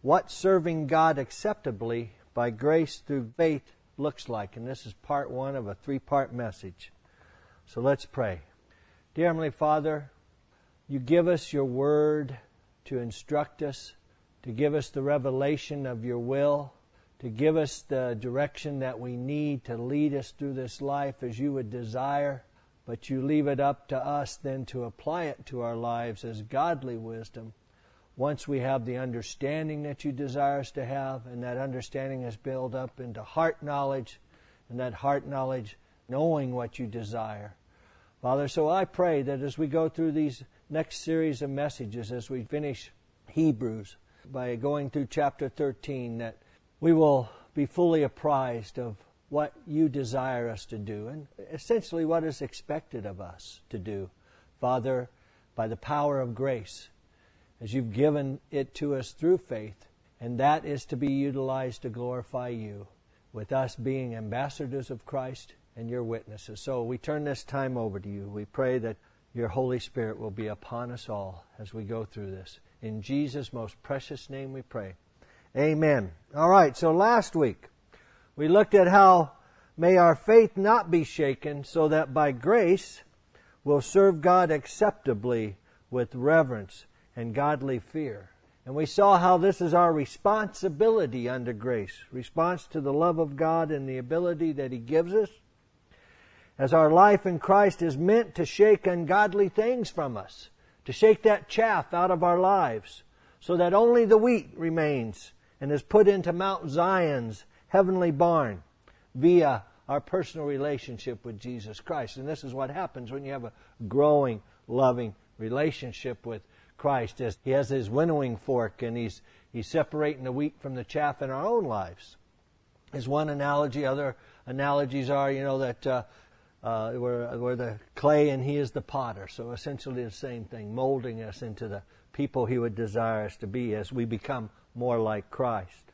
what serving God acceptably by grace through faith looks like. And this is part 1 of a 3-part message. So let's pray. Dear Heavenly Father, You give us Your Word to instruct us, to give us the revelation of Your will, to give us the direction that we need to lead us through this life as You would desire. But You leave it up to us then to apply it to our lives as godly wisdom. Once we have the understanding that You desire us to have, and that understanding is built up into heart knowledge, and that heart knowledge knowing what You desire. Father, so I pray that as we go through these next series of messages, as we finish Hebrews, by going through chapter 13, that we will be fully apprised of what You desire us to do, and essentially what is expected of us to do, Father, by the power of grace, as You've given it to us through faith, and that is to be utilized to glorify You, with us being ambassadors of Christ and Your witnesses. So we turn this time over to You. We pray that Your Holy Spirit will be upon us all as we go through this. In Jesus' most precious name we pray. Amen. All right, so last week we looked at how may our faith not be shaken, so that by grace we'll serve God acceptably with reverence and godly fear. And we saw how this is our responsibility under grace, response to the love of God and the ability that He gives us, as our life in Christ is meant to shake ungodly things from us, to shake that chaff out of our lives, so that only the wheat remains and is put into Mount Zion's heavenly barn via our personal relationship with Jesus Christ. And this is what happens when you have a growing, loving relationship with Christ, as He has His winnowing fork and He's separating the wheat from the chaff in our own lives. Is one analogy. Other analogies are, that we're the clay and He is the potter. So essentially the same thing, molding us into the people He would desire us to be as we become more like Christ.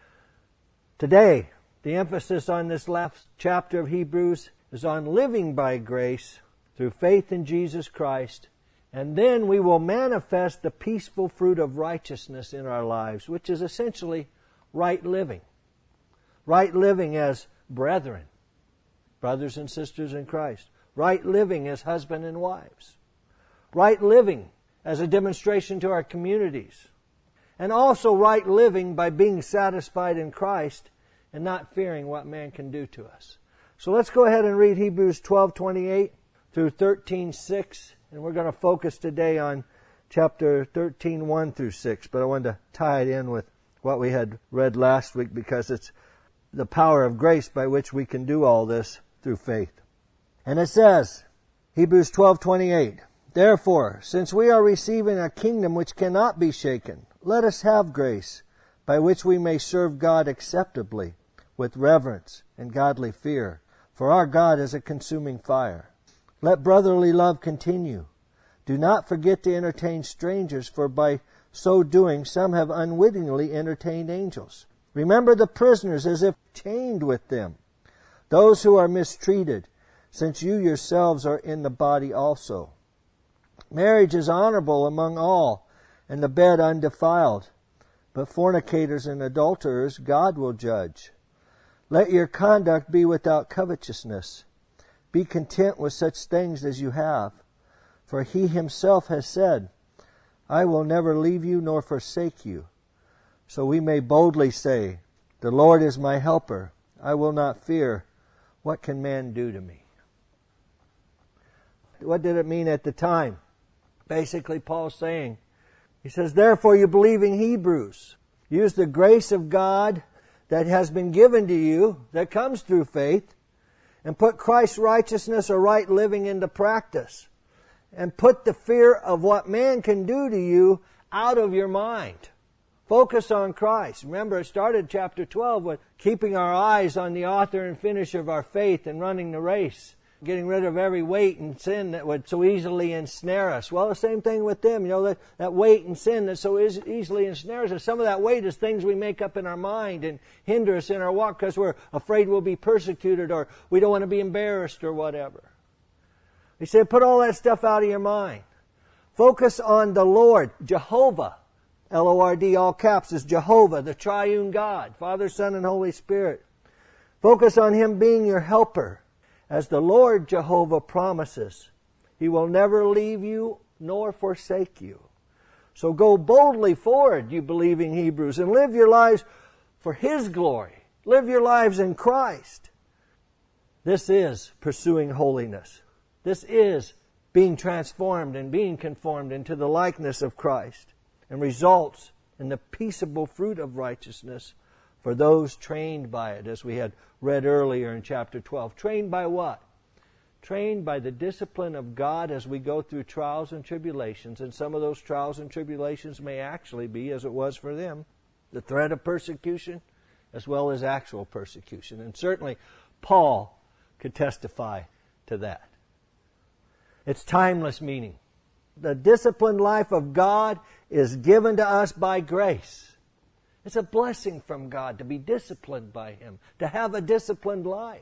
Today, the emphasis on this last chapter of Hebrews is on living by grace through faith in Jesus Christ, and then we will manifest the peaceful fruit of righteousness in our lives, which is essentially right living. Right living as brethren, brothers and sisters in Christ. Right living as husband and wives. Right living as a demonstration to our communities. And also right living by being satisfied in Christ and not fearing what man can do to us. So let's go ahead and read Hebrews 12:28 through 13:6. And we're going to focus today on chapter 13, 1 through 6. But I wanted to tie it in with what we had read last week, because it's the power of grace by which we can do all this through faith. And it says, Hebrews 12:28, "Therefore, since we are receiving a kingdom which cannot be shaken, let us have grace, by which we may serve God acceptably, with reverence and godly fear. For our God is a consuming fire. Let brotherly love continue. Do not forget to entertain strangers, for by so doing some have unwittingly entertained angels. Remember the prisoners as if chained with them, those who are mistreated, since you yourselves are in the body also. Marriage is honorable among all, and the bed undefiled. But fornicators and adulterers God will judge. Let your conduct be without covetousness. Be content with such things as you have. For He Himself has said, I will never leave you nor forsake you. So we may boldly say, the Lord is my helper. I will not fear. What can man do to me?" What did it mean at the time? Basically, Paul's saying, he says, therefore you believing Hebrews, use the grace of God that has been given to you, that comes through faith, and put Christ's righteousness or right living into practice. And put the fear of what man can do to you out of your mind. Focus on Christ. Remember, it started chapter 12 with keeping our eyes on the author and finisher of our faith and running the race. Getting rid of every weight and sin that would so easily ensnare us. Well, the same thing with them. That weight and sin that so easily ensnares us. Some of that weight is things we make up in our mind and hinder us in our walk because we're afraid we'll be persecuted or we don't want to be embarrassed or whatever. He said, put all that stuff out of your mind. Focus on the Lord, Jehovah, L-O-R-D, all caps, is Jehovah, the triune God, Father, Son, and Holy Spirit. Focus on Him being your helper. As the Lord Jehovah promises, He will never leave you nor forsake you. So go boldly forward, you believing Hebrews, and live your lives for His glory. Live your lives in Christ. This is pursuing holiness. This is being transformed and being conformed into the likeness of Christ, and results in the peaceable fruit of righteousness for those trained by it, as we had read earlier in chapter 12. Trained by what? Trained by the discipline of God as we go through trials and tribulations. And some of those trials and tribulations may actually be, as it was for them, the threat of persecution as well as actual persecution. And certainly Paul could testify to that. It's timeless meaning. The disciplined life of God is given to us by grace. It's a blessing from God to be disciplined by Him, to have a disciplined life,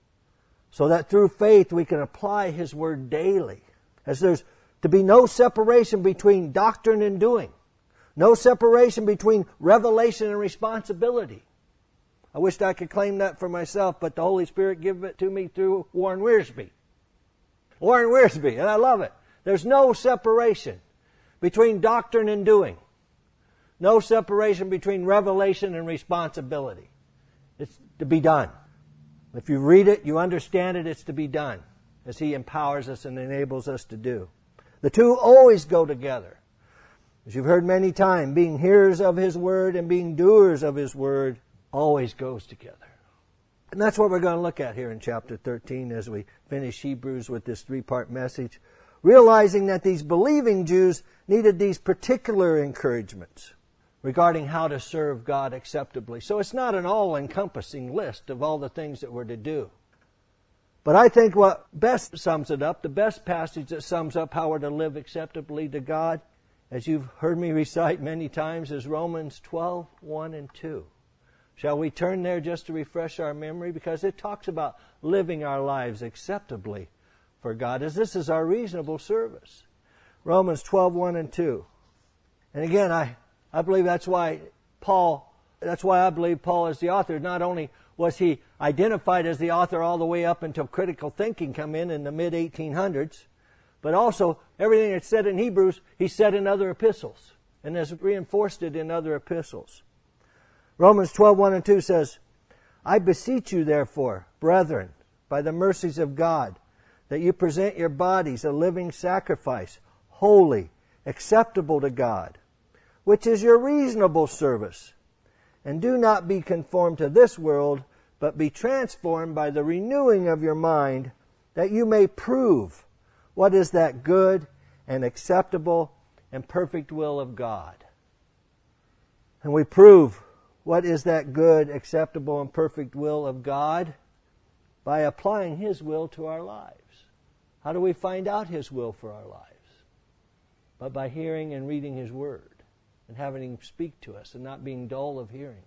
so that through faith we can apply His Word daily. As there's to be no separation between doctrine and doing, no separation between revelation and responsibility. I wished I could claim that for myself, but the Holy Spirit gave it to me through Warren Wiersbe. Warren Wiersbe, and I love it. There's no separation between doctrine and doing. No separation between revelation and responsibility. It's to be done. If you read it, you understand it, it's to be done, as He empowers us and enables us to do. The two always go together. As you've heard many times, being hearers of His Word and being doers of His Word always goes together. And that's what we're going to look at here in chapter 13 as we finish Hebrews with this three-part message, realizing that these believing Jews needed these particular encouragements regarding how to serve God acceptably. So it's not an all-encompassing list of all the things that we're to do. But I think what best sums it up, the best passage that sums up how we're to live acceptably to God, as you've heard me recite many times, is Romans 12, 1 and 2. Shall we turn there just to refresh our memory? Because it talks about living our lives acceptably for God, as this is our reasonable service. Romans 12, 1 and 2. And again, I believe that's why I believe Paul is the author. Not only was he identified as the author all the way up until critical thinking come in the mid-1800s, but also everything that's said in Hebrews, he said in other epistles, and has reinforced it in other epistles. Romans 12, 1 and 2 says, I beseech you, therefore, brethren, by the mercies of God, that you present your bodies a living sacrifice, holy, acceptable to God, which is your reasonable service. And do not be conformed to this world, but be transformed by the renewing of your mind, that you may prove what is that good and acceptable and perfect will of God. And we prove what is that good, acceptable, and perfect will of God by applying His will to our lives. How do we find out His will for our lives? But by hearing and reading His Word and having Him speak to us and not being dull of hearing.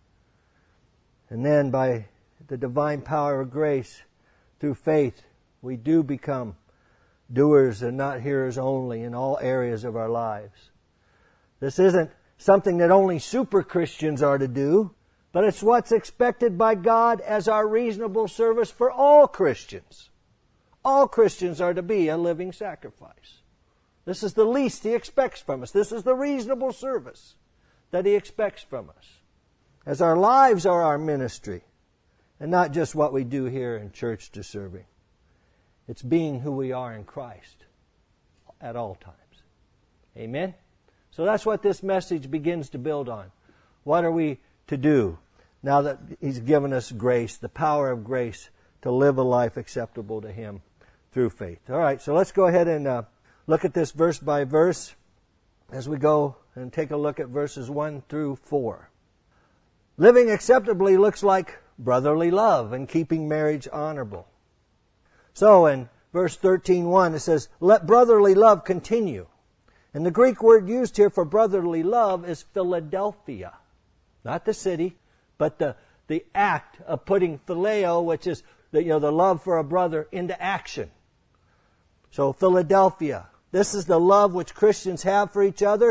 And then by the divine power of grace, through faith, we do become doers and not hearers only in all areas of our lives. This isn't something that only super Christians are to do, but it's what's expected by God as our reasonable service for all Christians. All Christians are to be a living sacrifice. This is the least He expects from us. This is the reasonable service that He expects from us. As our lives are our ministry, and not just what we do here in church to serving. It's being who we are in Christ at all times. Amen? So that's what this message begins to build on. What are we to do now that He's given us grace, the power of grace, to live a life acceptable to Him through faith? All right, so let's go ahead and look at this verse by verse as we go and take a look at verses 1 through 4. Living acceptably looks like brotherly love and keeping marriage honorable. So in verse 13:1 it says, let brotherly love continue. And the Greek word used here for brotherly love is Philadelphia. Not the city, but the act of putting phileo, which is the love for a brother, into action. So Philadelphia. This is the love which Christians have for each other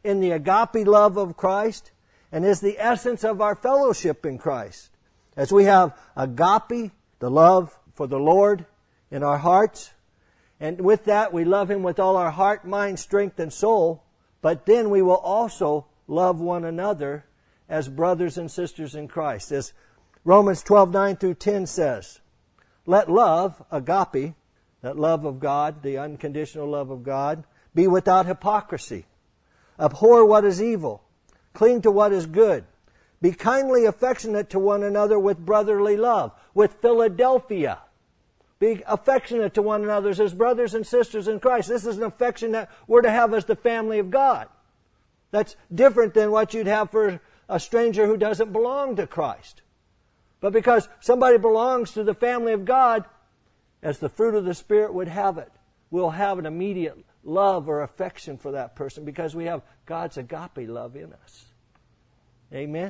in the agape love of Christ and is the essence of our fellowship in Christ. As we have agape, the love for the Lord, in our hearts, and with that we love Him with all our heart, mind, strength, and soul, but then we will also love one another as brothers and sisters in Christ. As Romans 12:9-10 says, let love, agape, that love of God, the unconditional love of God, be without hypocrisy. Abhor what is evil. Cling to what is good. Be kindly affectionate to one another with brotherly love, with Philadelphia. Be affectionate to one another as brothers and sisters in Christ. This is an affection that we're to have as the family of God. That's different than what you'd have for a stranger who doesn't belong to Christ. But because somebody belongs to the family of God, as the fruit of the Spirit would have it, we'll have an immediate love or affection for that person because we have God's agape love in us. Amen?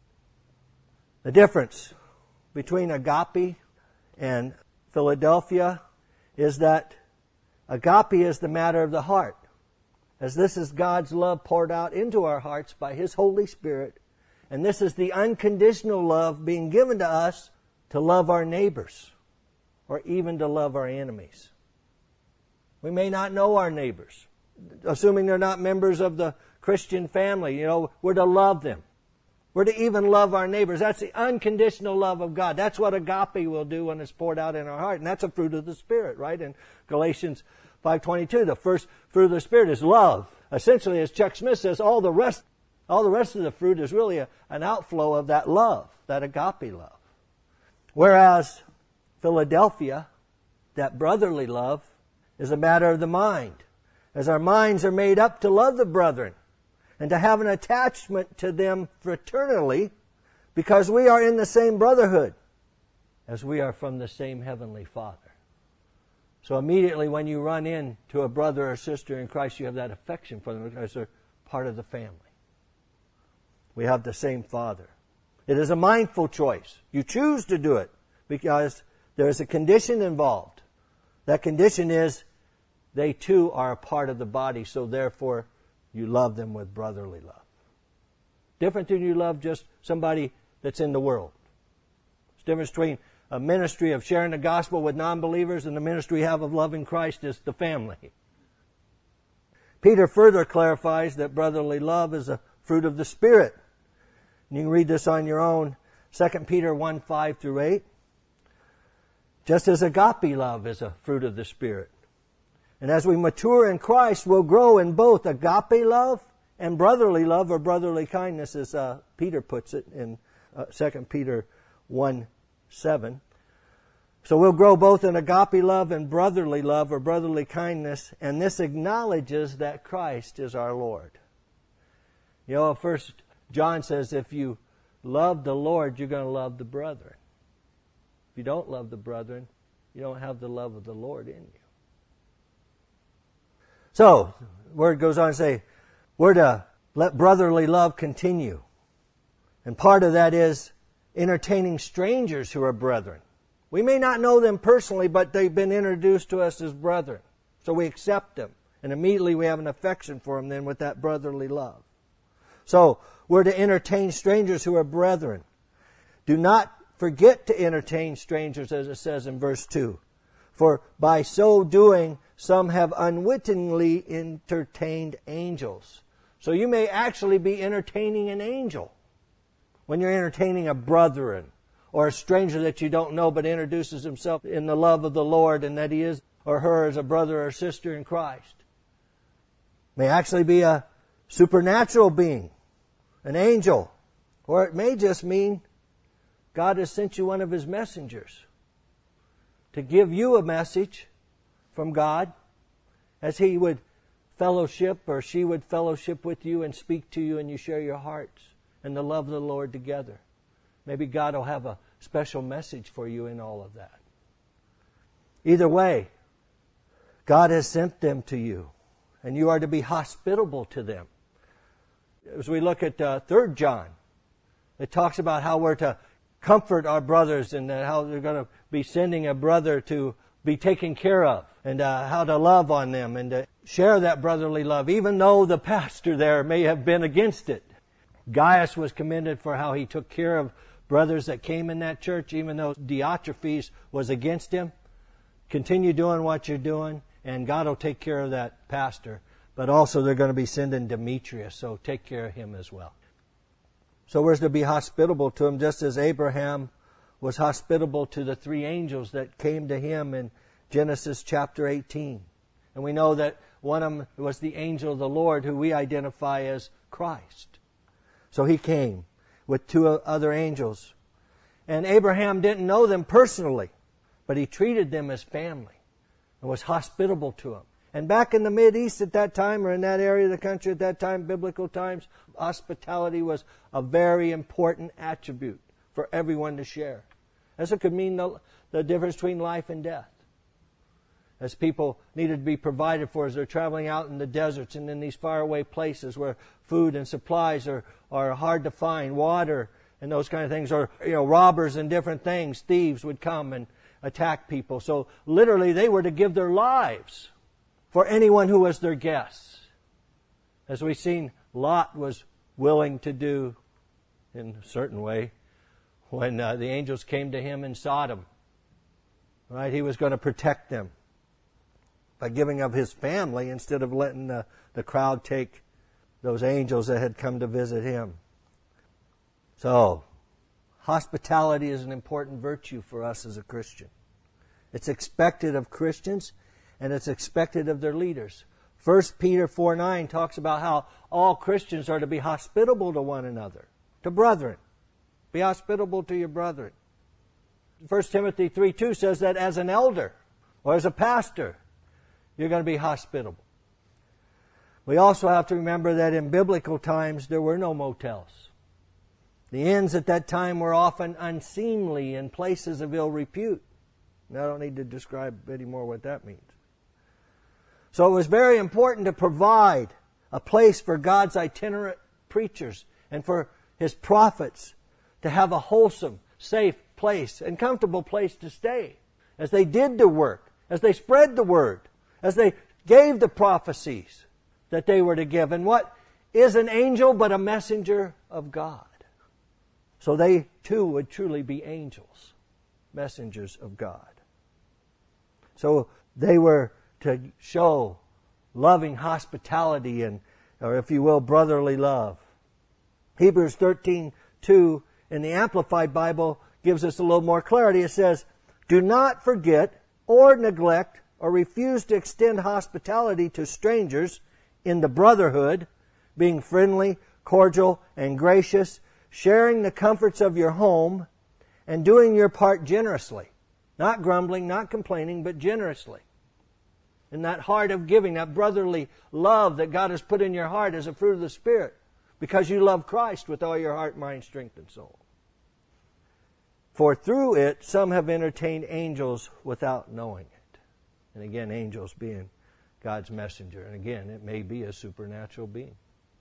The difference between agape and Philadelphia is that agape is the matter of the heart, as this is God's love poured out into our hearts by His Holy Spirit, and this is the unconditional love being given to us to love our neighbors or even to love our enemies. We may not know our neighbors, assuming they're not members of the Christian family. We're to love them. We're to even love our neighbors. That's the unconditional love of God. That's what agape will do when it's poured out in our heart. And that's a fruit of the Spirit, right? In Galatians 5:22, the first fruit of the Spirit is love. Essentially, as Chuck Smith says, all the rest of the fruit is really an outflow of that love, that agape love. Whereas Philadelphia, that brotherly love, is a matter of the mind. As our minds are made up to love the brethren, and to have an attachment to them fraternally, because we are in the same brotherhood as we are from the same Heavenly Father. So immediately when you run into a brother or sister in Christ, you have that affection for them because they're part of the family. We have the same Father. It is a mindful choice. You choose to do it because there is a condition involved. That condition is they too are a part of the body, so therefore you love them with brotherly love. Different than you love just somebody that's in the world. It's the difference between a ministry of sharing the gospel with non-believers and the ministry we have of loving Christ is the family. Peter further clarifies that brotherly love is a fruit of the Spirit. And you can read this on your own, 2 Peter 1:5-8. Just as agape love is a fruit of the Spirit. And as we mature in Christ, we'll grow in both agape love and brotherly love, or brotherly kindness, as Peter puts it in 2 Peter 1:7. So we'll grow both in agape love and brotherly love, or brotherly kindness, and this acknowledges that Christ is our Lord. First John says, if you love the Lord, you're going to love the brethren. If you don't love the brethren, you don't have the love of the Lord in you. So, the word goes on to say, we're to let brotherly love continue. And part of that is entertaining strangers who are brethren. We may not know them personally, but they've been introduced to us as brethren. So we accept them. And immediately we have an affection for them then with that brotherly love. So, we're to entertain strangers who are brethren. Do not forget to entertain strangers, as it says in verse 2. For by so doing, some have unwittingly entertained angels. So you may actually be entertaining an angel when you're entertaining a brethren or a stranger that you don't know but introduces himself in the love of the Lord and that he is or her as a brother or sister in Christ. May actually be a supernatural being, an angel, or it may just mean God has sent you one of His messengers to give you a message from God as He would fellowship or she would fellowship with you and speak to you and you share your hearts and the love of the Lord together. Maybe God will have a special message for you in all of that. Either way, God has sent them to you and you are to be hospitable to them. As we look at 3 John, it talks about how we're to comfort our brothers and how they're going to be sending a brother to be taken care of and how to love on them and to share that brotherly love, even though the pastor there may have been against it. Gaius was commended for how he took care of brothers that came in that church, even though Diotrephes was against him. Continue doing what you're doing, and God will take care of that pastor. But also they're going to be sending Demetrius, so take care of him as well. So we're to be hospitable to him, just as Abraham was hospitable to the 3 angels that came to him in Genesis chapter 18. And we know that one of them was the angel of the Lord, who we identify as Christ. So he came with 2 other angels. And Abraham didn't know them personally, but he treated them as family and was hospitable to them. And back in the Mideast at that time, or in that area of the country at that time, biblical times, hospitality was a very important attribute for everyone to share. As it could mean the difference between life and death. As people needed to be provided for as they're traveling out in the deserts and in these faraway places where food and supplies are hard to find, water and those kind of things, or robbers and different things, thieves would come and attack people. So literally they were to give their lives for anyone who was their guests. As we've seen, Lot was willing to do in a certain way when the angels came to him in Sodom. Right? He was going to protect them by giving of his family instead of letting the crowd take those angels that had come to visit him. So, hospitality is an important virtue for us as a Christian. It's expected of Christians, and it's expected of their leaders. 1 Peter 4:9 talks about how all Christians are to be hospitable to one another, to brethren. Be hospitable to your brethren. 1 Timothy 3:2 says that as an elder or as a pastor, you're going to be hospitable. We also have to remember that in biblical times there were no motels. The inns at that time were often unseemly and places of ill repute. And I don't need to describe any more what that means. So it was very important to provide a place for God's itinerant preachers and for His prophets to have a wholesome, safe place and comfortable place to stay as they did the work, as they spread the word, as they gave the prophecies that they were to give. And what is an angel but a messenger of God? So they too would truly be angels, messengers of God. So they were to show loving hospitality and, or if you will, brotherly love. Hebrews 13:2 in the Amplified Bible gives us a little more clarity. It says, "Do not forget or neglect or refuse to extend hospitality to strangers in the brotherhood, being friendly, cordial, and gracious, sharing the comforts of your home, and doing your part generously." Not grumbling, not complaining, but generously. In that heart of giving, that brotherly love that God has put in your heart as a fruit of the Spirit, because you love Christ with all your heart, mind, strength, and soul. For through it some have entertained angels without knowing it. And again, angels being God's messenger. And again, it may be a supernatural being.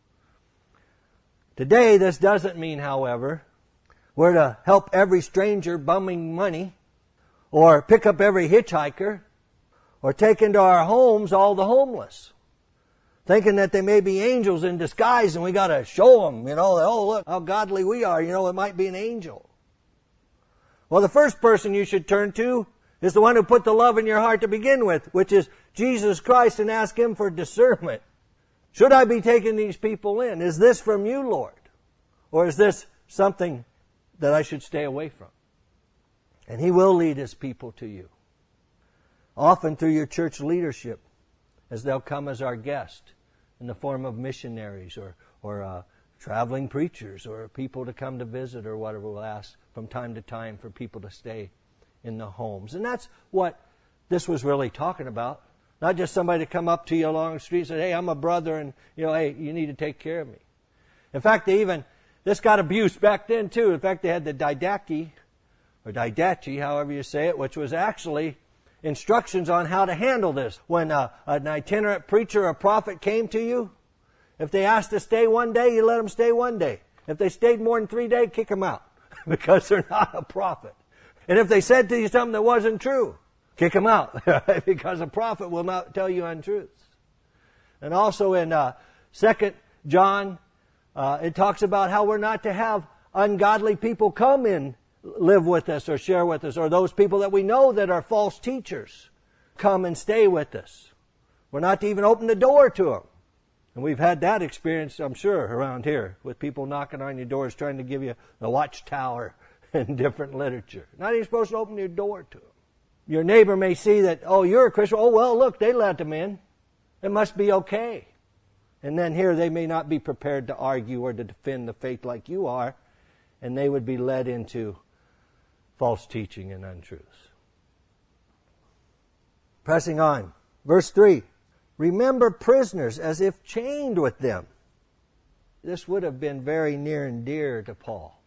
Today, this doesn't mean, however, we're to help every stranger bumming money, or pick up every hitchhiker, or take into our homes all the homeless, thinking that they may be angels in disguise and we got to show them, oh, look how godly we are, it might be an angel. Well, the first person you should turn to is the one who put the love in your heart to begin with, which is Jesus Christ, and ask Him for discernment. Should I be taking these people in? Is this from you, Lord? Or is this something that I should stay away from? And He will lead His people to you. Often through your church leadership, as they'll come as our guest in the form of missionaries or traveling preachers or people to come to visit or whatever. We'll ask from time to time for people to stay in the homes. And that's what this was really talking about. Not just somebody to come up to you along the street and say, hey, I'm a brother and, hey, you need to take care of me. In fact, this got abused back then too. In fact, they had the didache, or didache, however you say it, which was actually instructions on how to handle this. When an itinerant preacher or prophet came to you, if they asked to stay one day, you let them stay one day. If they stayed more than 3 days, kick them out because they're not a prophet. And if they said to you something that wasn't true, kick them out because a prophet will not tell you untruths. And also in 2 John, it talks about how we're not to have ungodly people come and live with us or share with us, or those people that we know that are false teachers come and stay with us. We're not to even open the door to them. And we've had that experience, I'm sure, around here with people knocking on your doors trying to give you the Watchtower and different literature. Not even supposed to open your door to them. Your neighbor may see that, oh, you're a Christian. Oh, well, look, they let them in. It must be okay. And then here they may not be prepared to argue or to defend the faith like you are, and they would be led into false teaching and untruths. Pressing on. Verse 3. Remember prisoners as if chained with them. This would have been very near and dear to Paul,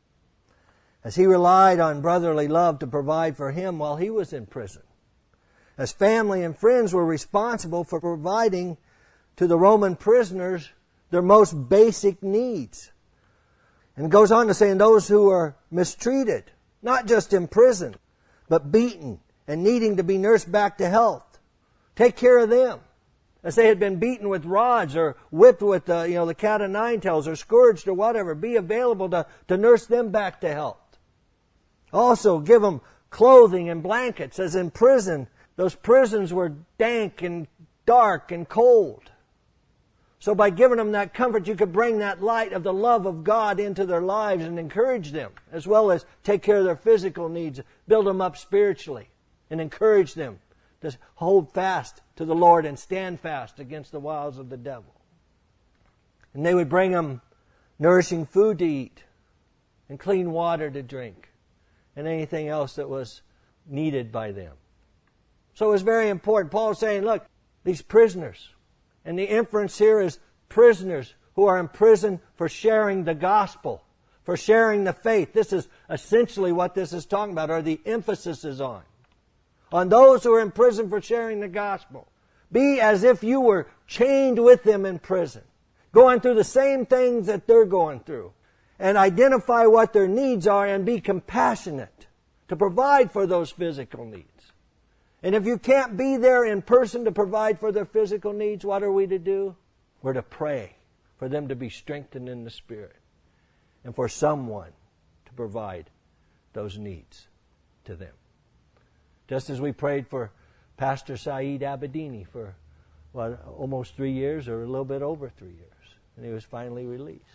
as he relied on brotherly love to provide for him while he was in prison. As family and friends were responsible for providing to the Roman prisoners their most basic needs. And it goes on to say, and those who are mistreated, not just in prison, but beaten and needing to be nursed back to health. Take care of them. As they had been beaten with rods or whipped with the cat o' nine tails or scourged or whatever, be available to nurse them back to health. Also give them clothing and blankets, as in prison, those prisons were dank and dark and cold. So by giving them that comfort, you could bring that light of the love of God into their lives and encourage them, as well as take care of their physical needs, build them up spiritually, and encourage them to hold fast to the Lord and stand fast against the wiles of the devil. And they would bring them nourishing food to eat and clean water to drink and anything else that was needed by them. So it was very important. Paul's saying, look, these prisoners, and the inference here is prisoners who are in prison for sharing the gospel, for sharing the faith. This is essentially what this is talking about, or the emphasis is on those who are in prison for sharing the gospel. Be as if you were chained with them in prison, going through the same things that they're going through, and identify what their needs are and be compassionate to provide for those physical needs. And if you can't be there in person to provide for their physical needs, what are we to do? We're to pray for them to be strengthened in the Spirit and for someone to provide those needs to them. Just as we prayed for Pastor Saeed Abedini for almost 3 years, or a little bit over 3 years, and he was finally released.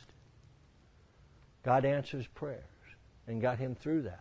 God answers prayers and got him through that.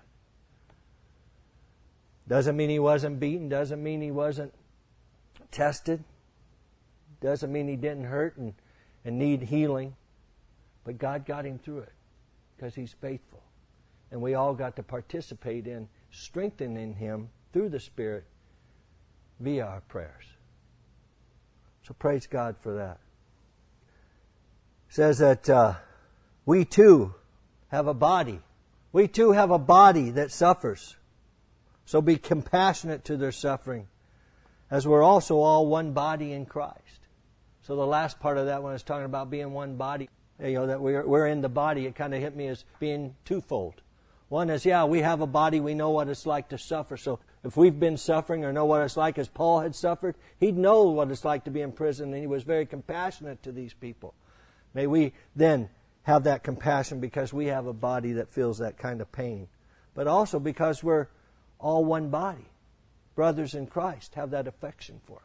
Doesn't mean he wasn't beaten, doesn't mean he wasn't tested, doesn't mean he didn't hurt and need healing, but God got him through it because he's faithful. And we all got to participate in strengthening him through the Spirit via our prayers. So praise God for that. It says that we too have a body. We too have a body that suffers. So be compassionate to their suffering, as we're also all one body in Christ. So the last part of that one is talking about being one body. That we're in the body. It kind of hit me as being twofold. One is, we have a body. We know what it's like to suffer. So if we've been suffering or know what it's like as Paul had suffered, he'd know what it's like to be in prison, and he was very compassionate to these people. May we then have that compassion because we have a body that feels that kind of pain. But also because we're all one body. Brothers in Christ have that affection for them.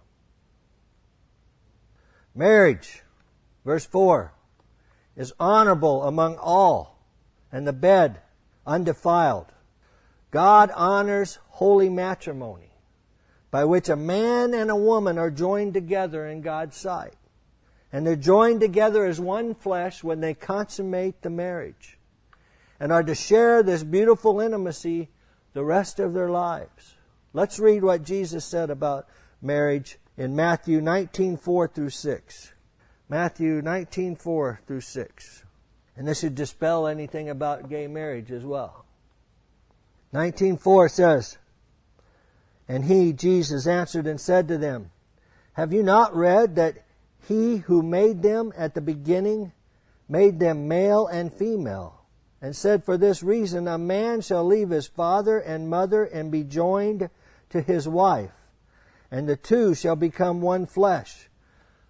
Marriage, verse 4, is honorable among all, and the bed undefiled. God honors holy matrimony, by which a man and a woman are joined together in God's sight. And they're joined together as one flesh when they consummate the marriage, and are to share this beautiful intimacy the rest of their lives. Let's read what Jesus said about marriage in Matthew 19:4 through 6. Matthew 19:4 through 6. And this should dispel anything about gay marriage as well. 19:4 says, And he, Jesus, answered and said to them, Have you not read that He who made them at the beginning made them male and female, and said, For this reason a man shall leave his father and mother and be joined to his wife, and the two shall become one flesh.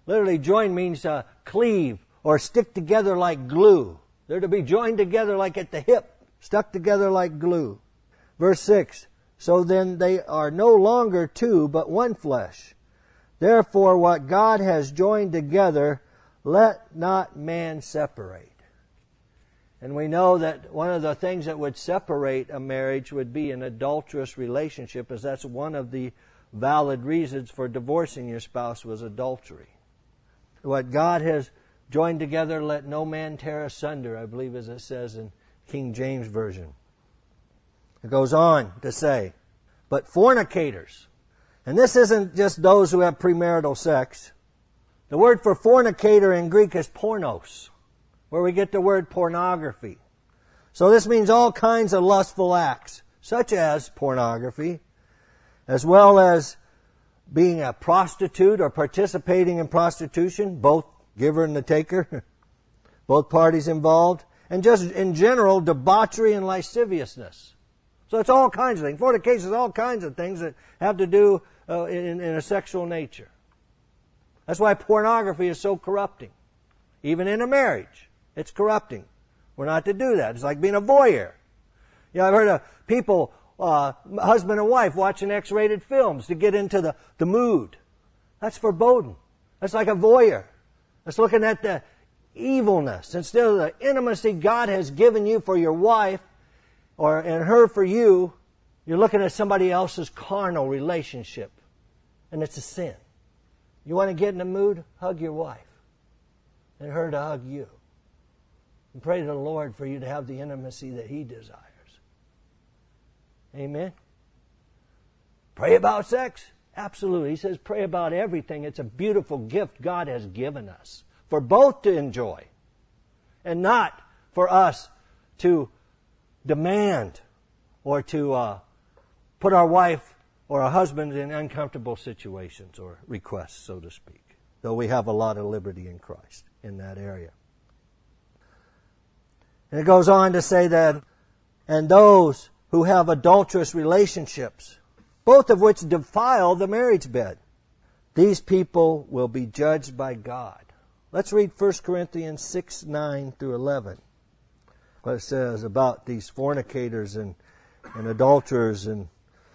Literally, join means cleave or stick together like glue. They're to be joined together like at the hip, stuck together like glue. Verse 6, so then they are no longer two, but one flesh. Therefore, what God has joined together, let not man separate. And we know that one of the things that would separate a marriage would be an adulterous relationship, as that's one of the valid reasons for divorcing your spouse was adultery. What God has joined together, let no man tear asunder, I believe as it says in King James Version. It goes on to say, but fornicators, and this isn't just those who have premarital sex. The word for fornicator in Greek is pornos, where we get the word pornography. So this means all kinds of lustful acts, such as pornography, as well as being a prostitute or participating in prostitution, both giver and the taker, both parties involved, and just in general, debauchery and lasciviousness. So it's all kinds of things. Fornication is all kinds of things that have to do in a sexual nature. That's why pornography is so corrupting. Even in a marriage, it's corrupting. We're not to do that. It's like being a voyeur. I've heard of people, husband and wife, watching X-rated films to get into the mood. That's foreboding. That's like a voyeur. That's looking at the evilness instead of the intimacy God has given you for your wife, and her for you. You're looking at somebody else's carnal relationship, and it's a sin. You want to get in the mood? Hug your wife, and her to hug you. And pray to the Lord for you to have the intimacy that He desires. Amen? Pray about sex? Absolutely. He says pray about everything. It's a beautiful gift God has given us for both to enjoy, and not for us to demand or to put our wife or our husband in uncomfortable situations or requests, so to speak. Though we have a lot of liberty in Christ in that area. And it goes on to say that, and those who have adulterous relationships, both of which defile the marriage bed, these people will be judged by God. Let's read 1 Corinthians 6, 9 through 11. What it says about these fornicators and adulterers and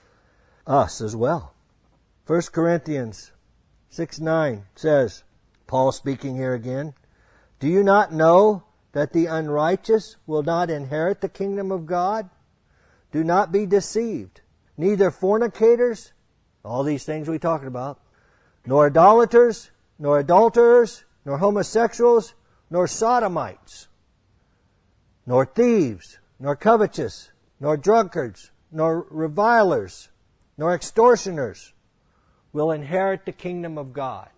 us as well. 1 Corinthians 6, 9 says, Paul speaking here again, do you not know that the unrighteous will not inherit the kingdom of God? Do not be deceived. Neither fornicators, all these things we talked about, nor idolaters, nor adulterers, nor homosexuals, nor sodomites, nor thieves, nor covetous, nor drunkards, nor revilers, nor extortioners will inherit the kingdom of God.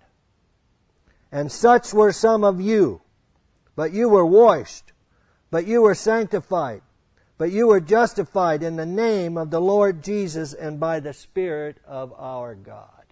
And such were some of you. But you were washed, but you were sanctified, but you were justified in the name of the Lord Jesus and by the Spirit of our God.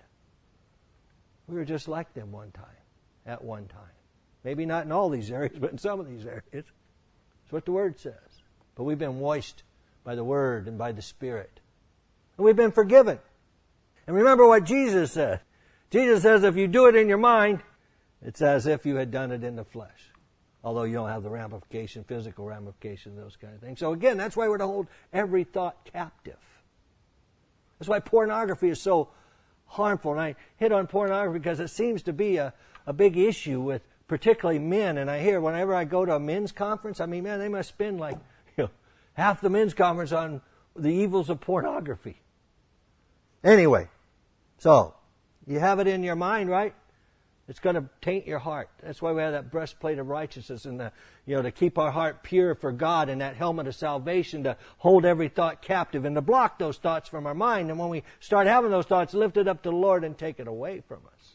We were just like them at one time. Maybe not in all these areas, but in some of these areas. That's what the Word says. But we've been washed by the Word and by the Spirit. And we've been forgiven. And remember what Jesus said. Jesus says if you do it in your mind, it's as if you had done it in the flesh. Although you don't have the ramification, physical ramifications, those kind of things. So again, that's why we're to hold every thought captive. That's why pornography is so harmful. And I hit on pornography because it seems to be a big issue with particularly men. And I hear whenever I go to a men's conference, man, they must spend half the men's conference on the evils of pornography. Anyway, so you have it in your mind, right? It's going to taint your heart. That's why we have that breastplate of righteousness and to keep our heart pure for God, and that helmet of salvation to hold every thought captive and to block those thoughts from our mind. And when we start having those thoughts, lift it up to the Lord and take it away from us.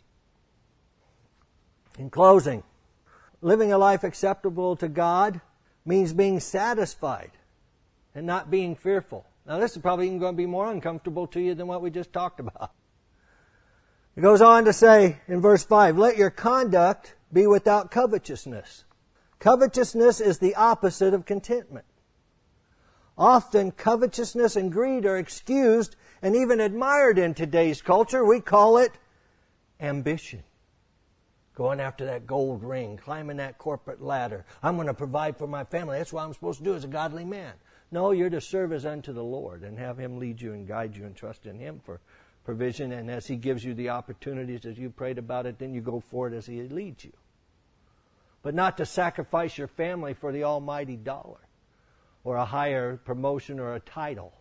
In closing, living a life acceptable to God means being satisfied and not being fearful. Now this is probably even going to be more uncomfortable to you than what we just talked about. It goes on to say in verse 5, let your conduct be without covetousness. Covetousness is the opposite of contentment. Often covetousness and greed are excused and even admired in today's culture. We call it ambition. going after that gold ring, climbing that corporate ladder. I'm going to provide for my family. That's what I'm supposed to do as a godly man. No, you're to serve as unto the Lord and have Him lead you and guide you and trust in Him for provision. And as He gives you the opportunities, as you prayed about it, then you go forward as He leads you. But not to sacrifice your family for the almighty dollar or a higher promotion or a title.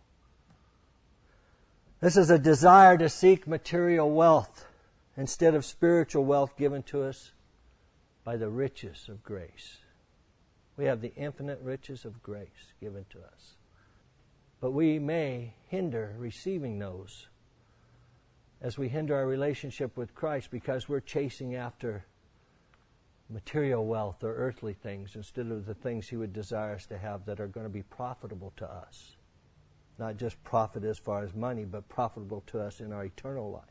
This is a desire to seek material wealth instead of spiritual wealth given to us by the riches of grace. We have the infinite riches of grace given to us. But we may hinder receiving those as we hinder our relationship with Christ because we're chasing after material wealth or earthly things instead of the things He would desire us to have that are going to be profitable to us. Not just profit as far as money, but profitable to us in our eternal life.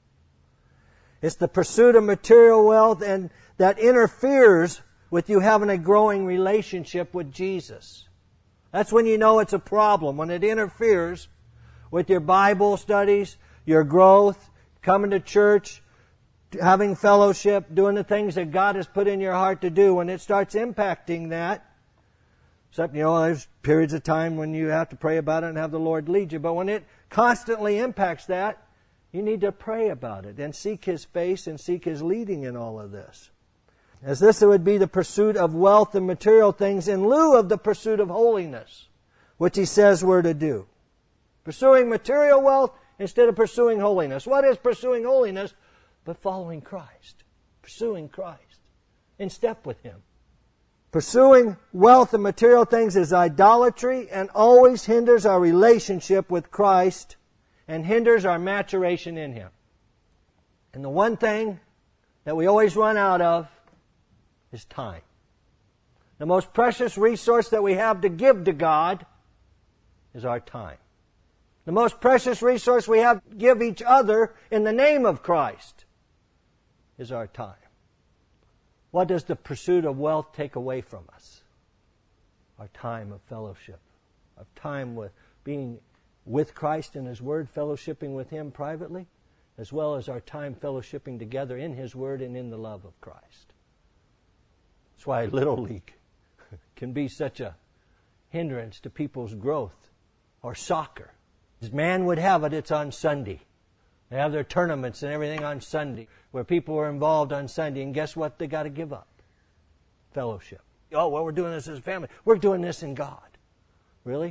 It's the pursuit of material wealth and that interferes with you having a growing relationship with Jesus. That's when you know it's a problem, when it interferes with your Bible studies, your growth, coming to church, having fellowship, doing the things that God has put in your heart to do. When it starts impacting that, except, there's periods of time when you have to pray about it and have the Lord lead you. But when it constantly impacts that, you need to pray about it and seek His face and seek His leading in all of this. As this would be the pursuit of wealth and material things in lieu of the pursuit of holiness, which He says we're to do. Pursuing material wealth instead of pursuing holiness. What is pursuing holiness? But following Christ. Pursuing Christ. In step with Him. Pursuing wealth and material things is idolatry and always hinders our relationship with Christ and hinders our maturation in Him. And the one thing that we always run out of is time. The most precious resource that we have to give to God is our time. The most precious resource we have to give each other in the name of Christ is our time. What does the pursuit of wealth take away from us? Our time of fellowship, of time with being with Christ in His Word, fellowshipping with Him privately, as well as our time fellowshipping together in His Word and in the love of Christ. That's why Little League can be such a hindrance to people's growth, or soccer. As man would have it, it's on Sunday. They have their tournaments and everything on Sunday, where people are involved on Sunday, and guess what they got to give up? Fellowship. Oh, well, we're doing this as a family. We're doing this in God. Really?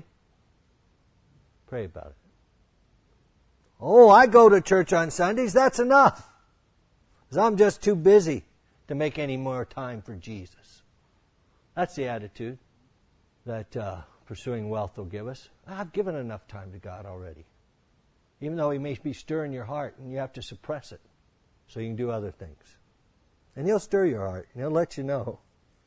Pray about it. Oh, I go to church on Sundays. That's enough. Because I'm just too busy to make any more time for Jesus. That's the attitude that pursuing wealth will give us. I've given enough time to God already. Even though He may be stirring your heart and you have to suppress it so you can do other things. And He'll stir your heart and He'll let you know.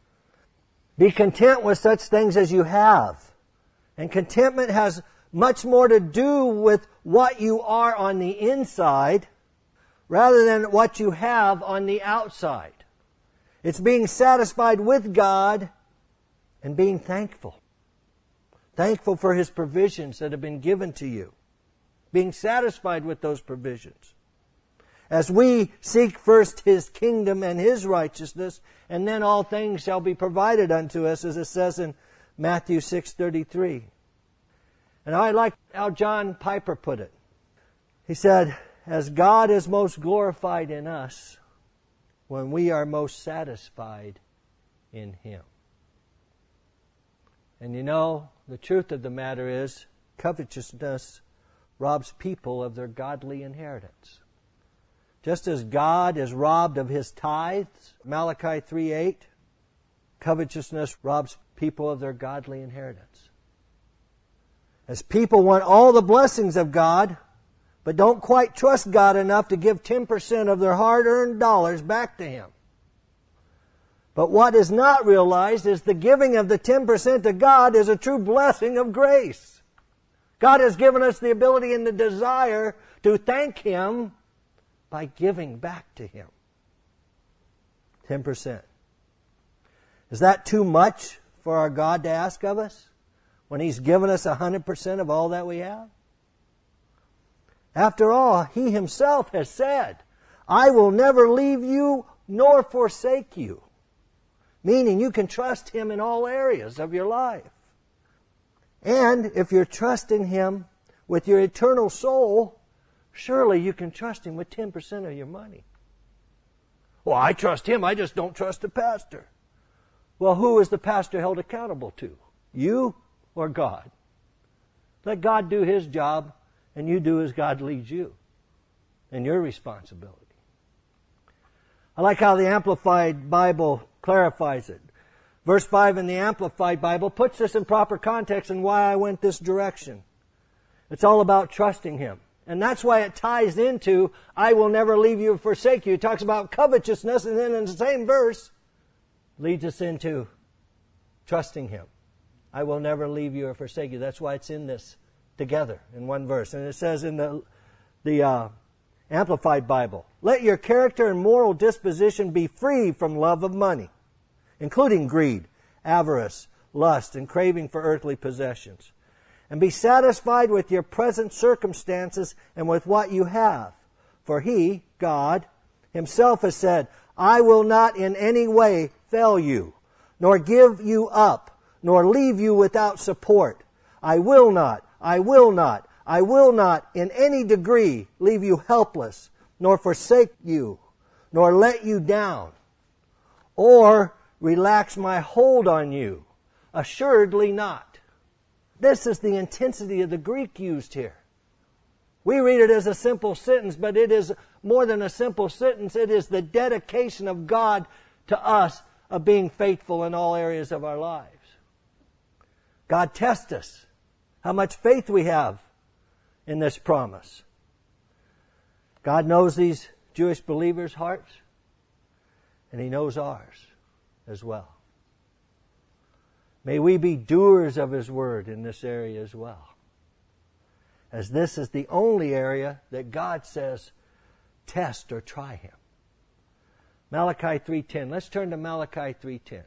Be content with such things as you have. And contentment has much more to do with what you are on the inside rather than what you have on the outside. It's being satisfied with God and being thankful. Thankful for His provisions that have been given to you. Being satisfied with those provisions. As we seek first His kingdom and His righteousness, and then all things shall be provided unto us, as it says in Matthew 6:33. And I like how John Piper put it. He said, as God is most glorified in us when we are most satisfied in Him. And the truth of the matter is, covetousness robs people of their godly inheritance. Just as God is robbed of His tithes, Malachi 3:8, covetousness robs people of their godly inheritance. As people want all the blessings of God, but don't quite trust God enough to give 10% of their hard-earned dollars back to Him. But what is not realized is the giving of the 10% to God is a true blessing of grace. God has given us the ability and the desire to thank Him by giving back to Him. 10%. Is that too much for our God to ask of us when He's given us 100% of all that we have? After all, He Himself has said, I will never leave you nor forsake you. Meaning you can trust Him in all areas of your life. And if you're trusting Him with your eternal soul, surely you can trust Him with 10% of your money. Well, I trust Him, I just don't trust the pastor. Well, who is the pastor held accountable to? You or God? Let God do His job, and you do as God leads you, and your responsibility. I like how the Amplified Bible clarifies it. Verse 5 in the Amplified Bible puts this in proper context and why I went this direction. It's all about trusting Him. And that's why it ties into, I will never leave you or forsake you. It talks about covetousness, and then in the same verse leads us into trusting Him. I will never leave you or forsake you. That's why it's in this together in one verse. And it says in the Amplified Bible, let your character and moral disposition be free from love of money, including greed, avarice, lust, and craving for earthly possessions. And be satisfied with your present circumstances and with what you have. For He, God, Himself has said, I will not in any way fail you, nor give you up, nor leave you without support. I will not in any degree leave you helpless, nor forsake you, nor let you down, or relax my hold on you. Assuredly not. This is the intensity of the Greek used here. We read it as a simple sentence, but it is more than a simple sentence. It is the dedication of God to us of being faithful in all areas of our lives. God tests us, how much faith we have in this promise. God knows these Jewish believers' hearts, and He knows ours as well. May we be doers of His Word in this area as well, as this is the only area that God says, test or try Him. Malachi 3:10. Let's turn to Malachi 3:10.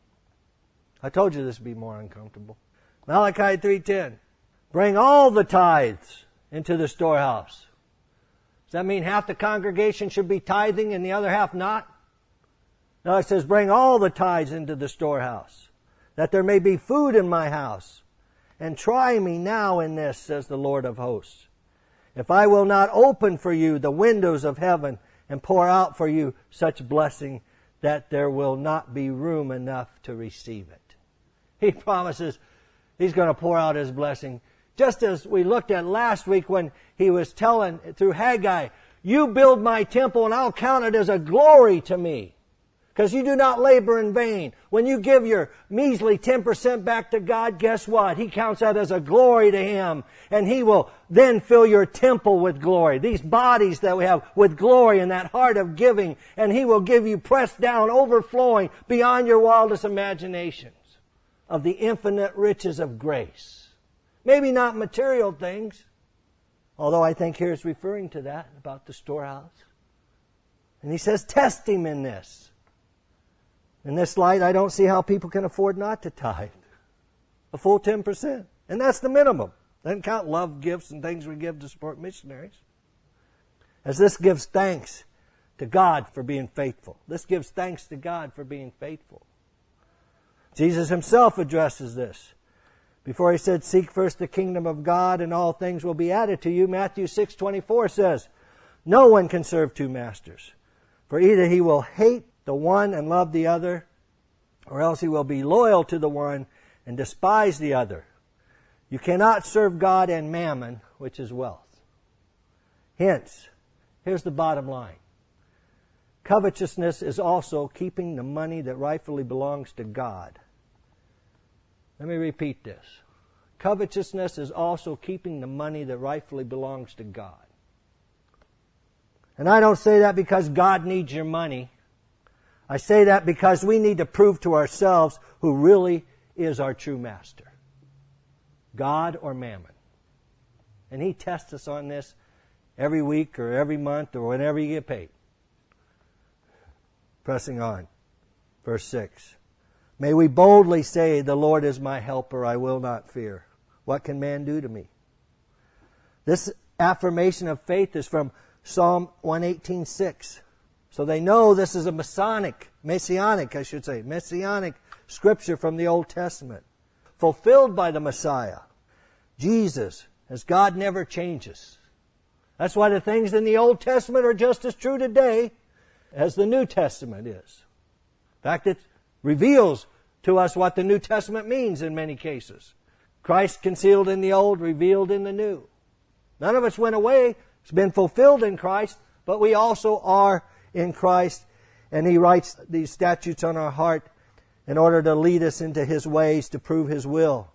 I told you this would be more uncomfortable. Malachi 3:10. Bring all the tithes into the storehouse. Does that mean half the congregation should be tithing and the other half not? No, it says bring all the tithes into the storehouse, that there may be food in my house. And try me now in this, says the Lord of hosts, if I will not open for you the windows of heaven and pour out for you such blessing that there will not be room enough to receive it. He promises He's going to pour out His blessing. Just as we looked at last week when He was telling through Haggai, you build my temple and I'll count it as a glory to me, because you do not labor in vain. When you give your measly 10% back to God, guess what? He counts that as a glory to Him. And He will then fill your temple with glory. These bodies that we have with glory and that heart of giving. And He will give you pressed down, overflowing beyond your wildest imaginations of the infinite riches of grace. Maybe not material things, although I think here it's referring to that, about the storehouse. And He says, test Him in this. In this light, I don't see how people can afford not to tithe. A full 10%. And that's the minimum. Doesn't count love gifts and things we give to support missionaries. As this gives thanks to God for being faithful. This gives thanks to God for being faithful. Jesus Himself addresses this. Before He said, seek first the kingdom of God and all things will be added to you, Matthew 6:24 says, no one can serve two masters. For either he will hate the one and love the other, or else he will be loyal to the one and despise the other. You cannot serve God and mammon, which is wealth. Hence, here's the bottom line. Covetousness is also keeping the money that rightfully belongs to God. Let me repeat this. Covetousness is also keeping the money that rightfully belongs to God. And I don't say that because God needs your money. I say that because we need to prove to ourselves who really is our true master. God or mammon. And He tests us on this every week or every month or whenever you get paid. Pressing on. Verse 6. May we boldly say, the Lord is my helper, I will not fear. What can man do to me? This affirmation of faith is from Psalm 118:6. So they know this is a messianic scripture from the Old Testament, fulfilled by the Messiah, Jesus, as God never changes. That's why the things in the Old Testament are just as true today as the New Testament is. In fact, it reveals to us what the New Testament means in many cases. Christ concealed in the Old, revealed in the New. None of us went away. It's been fulfilled in Christ, but we also are in Christ, and He writes these statutes on our heart in order to lead us into His ways, to prove His will.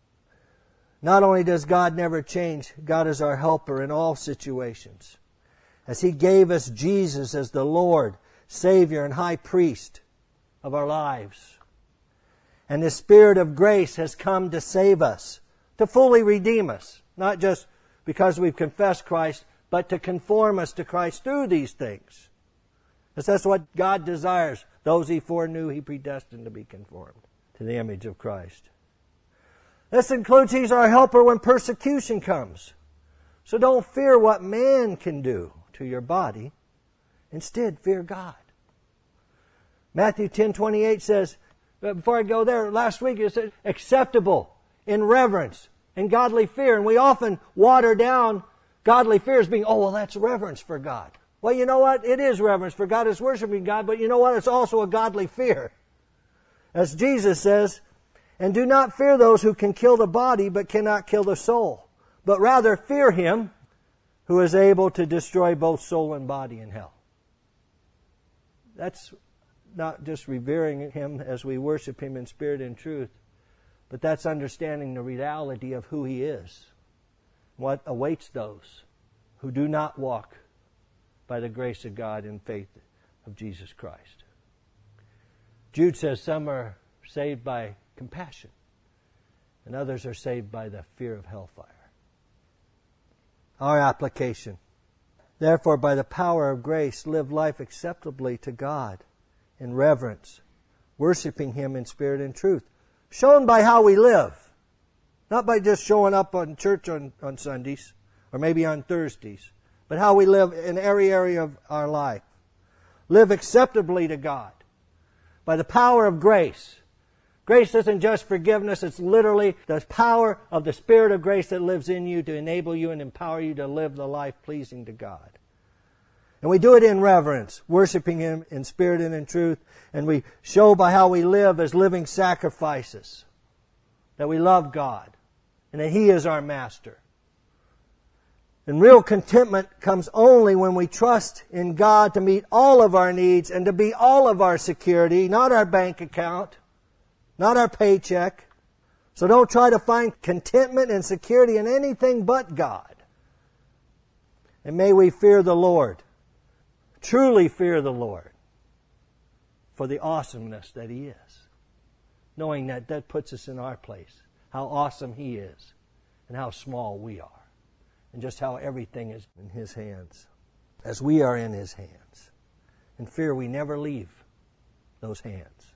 Not only does God never change, God is our helper in all situations. As He gave us Jesus as the Lord, Savior, and High Priest of our lives. And the Spirit of grace has come to save us, to fully redeem us, not just because we've confessed Christ, but to conform us to Christ through these things. Because that's what God desires. Those He foreknew, He predestined to be conformed to the image of Christ. This includes He's our helper when persecution comes. So don't fear what man can do to your body. Instead, fear God. Matthew 10:28 says, before I go there, last week it said, acceptable in reverence and godly fear. And we often water down godly fear as being, oh, well, that's reverence for God. Well, you know what? It is reverence for God. It's worshiping God. But you know what? It's also a godly fear. As Jesus says, and do not fear those who can kill the body but cannot kill the soul, but rather fear Him who is able to destroy both soul and body in hell. That's not just revering Him as we worship Him in spirit and truth, but that's understanding the reality of who He is, what awaits those who do not walk by the grace of God in faith of Jesus Christ. Jude says some are saved by compassion, and others are saved by the fear of hellfire. Our application. Therefore, by the power of grace, live life acceptably to God in reverence, worshiping Him in spirit and truth, shown by how we live, not by just showing up on church on Sundays or maybe on Thursdays, but how we live in every area of our life. Live acceptably to God by the power of grace. Grace isn't just forgiveness, it's literally the power of the Spirit of grace that lives in you to enable you and empower you to live the life pleasing to God. And we do it in reverence, worshiping Him in spirit and in truth, and we show by how we live as living sacrifices that we love God and that He is our Master. And real contentment comes only when we trust in God to meet all of our needs and to be all of our security, not our bank account, not our paycheck. So don't try to find contentment and security in anything but God. And may we fear the Lord, truly fear the Lord for the awesomeness that He is, knowing that that puts us in our place, how awesome He is and how small we are. And just how everything is in His hands, as we are in His hands. In fear, we never leave those hands.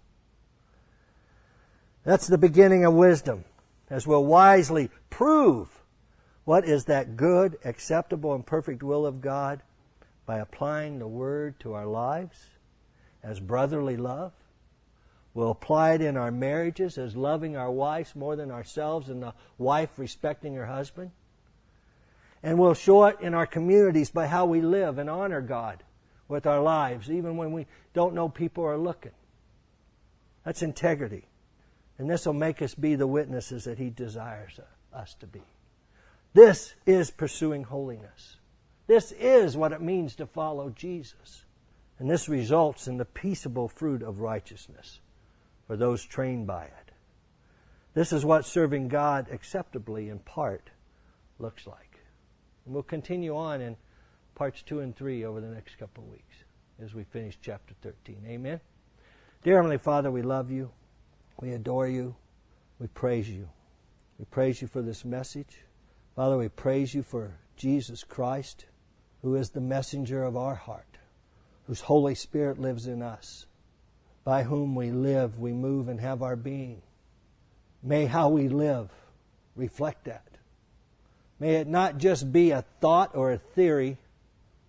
That's the beginning of wisdom, as we'll wisely prove what is that good, acceptable, and perfect will of God by applying the Word to our lives as brotherly love. We'll apply it in our marriages as loving our wives more than ourselves and the wife respecting her husband. And we'll show it in our communities by how we live and honor God with our lives, even when we don't know people are looking. That's integrity. And this will make us be the witnesses that He desires us to be. This is pursuing holiness. This is what it means to follow Jesus. And this results in the peaceable fruit of righteousness for those trained by it. This is what serving God acceptably in part looks like. And we'll continue on in parts 2 and 3 over the next couple of weeks as we finish chapter 13. Amen? Dear Heavenly Father, we love You. We adore You. We praise You. We praise You for this message. Father, we praise You for Jesus Christ, who is the messenger of our heart, whose Holy Spirit lives in us, by whom we live, we move, and have our being. May how we live reflect that. May it not just be a thought or a theory,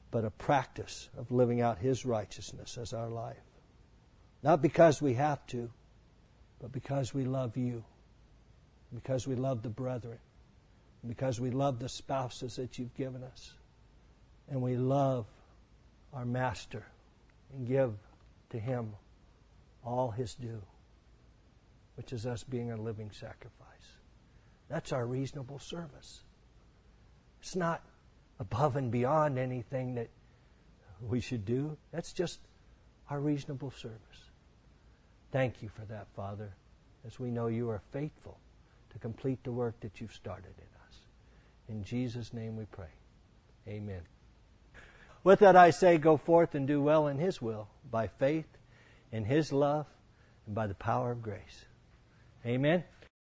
but a practice of living out His righteousness as our life. Not because we have to, but because we love You, because we love the brethren, because we love the spouses that You've given us, and we love our Master and give to Him all His due, which is us being a living sacrifice. That's our reasonable service. It's not above and beyond anything that we should do. That's just our reasonable service. Thank You for that, Father, as we know You are faithful to complete the work that You've started in us. In Jesus' name we pray. Amen. With that I say, go forth and do well in His will, by faith, in His love, and by the power of grace. Amen.